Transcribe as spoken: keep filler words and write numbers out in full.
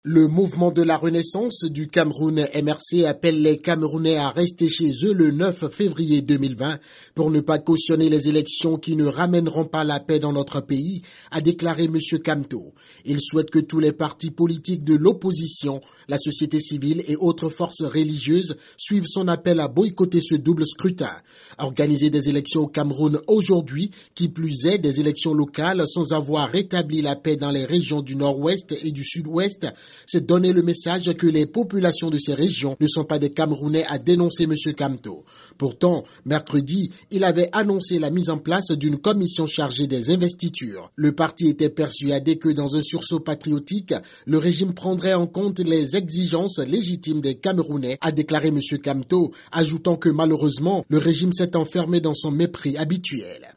Le mouvement de la Renaissance du Cameroun M R C appelle les Camerounais à rester chez eux le neuf février deux mille vingt pour ne pas cautionner les élections qui ne ramèneront pas la paix dans notre pays, a déclaré M. Kamto. Il souhaite que tous les partis politiques de l'opposition, la société civile et autres forces religieuses suivent son appel à boycotter ce double scrutin. Organiser des élections au Cameroun aujourd'hui, qui plus est des élections locales sans avoir rétabli la paix dans les régions du nord-ouest et du sud-ouest, c'est donner le message que les populations de ces régions ne sont pas des Camerounais, à dénoncer M. Kamto. Pourtant, mercredi, il avait annoncé la mise en place d'une commission chargée des investitures. Le parti était persuadé que dans un sursaut patriotique, le régime prendrait en compte les exigences légitimes des Camerounais, a déclaré M. Kamto, ajoutant que malheureusement, le régime s'est enfermé dans son mépris habituel.